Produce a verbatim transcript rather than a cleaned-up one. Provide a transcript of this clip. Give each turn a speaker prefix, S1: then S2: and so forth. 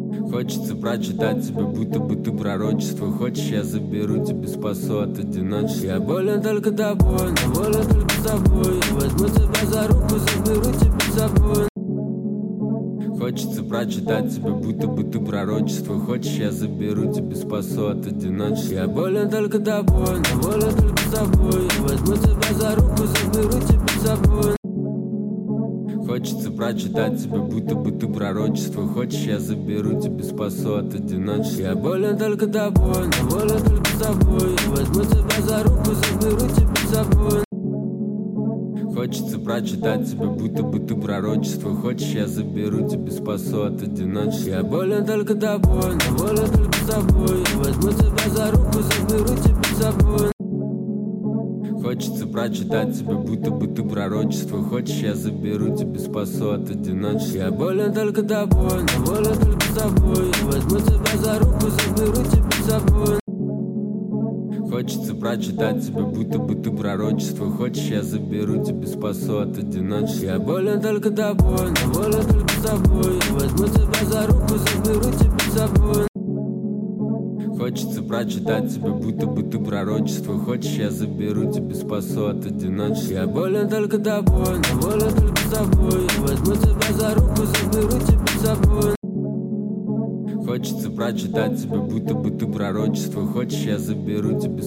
S1: Хочется прочитать тебе, будто бы ты пророчество. Хочешь, я заберу тебя, спасу от одиночества. Я болен только тобой, но волен только с тобой. Возьму тебя за руку, заберу тебя с собой. Хочется прочитать тебе, будто бы ты пророчество. Хочешь, я заберу тебя, спасу от одиночества. Я болен только тобой, но волен только с тобой. Возьму тебя за руку, заберу тебя с собой. Хочется прочитать тебе, будто бы ты пророчество. Хочешь, я заберу тебя, спасу от одиночества. Я болен только тобой, но волен только с тобой. Возьму тебя за руку, заберу тебя с собой. Хочется прочитать тебе, будто бы ты пророчество. Хочешь, я заберу тебя, спасу от одиночества. Я болен только тобой, но волен только с тобой. Возьму тебя за руку, заберу тебя с собой. Хочется прочитать тебе, будто бы ты пророчество. Хочешь, я заберу тебя, спасу от одиночества. Я болен только тобой, но волен только с тобой. Возьму тебя за руку, заберу тебя с собой. Хочется прочитать тебе, будто бы ты пророчество. Хочешь, я заберу тебя, спасу от одиночества. Я болен только тобой, но волен только с тобой. Возьму тебя за руку, заберу тебя с собой. Хочется прочитать тебе, будто бы ты пророчество. Хочешь, я заберу тебя, спасу от одиночества. Я болен только тобой, но волен только с тобой. Возьму тебя за руку, заберу тебя с собой. Хочется прочитать тебе, будто бы ты пророчество. Хочешь, я заберу тебя.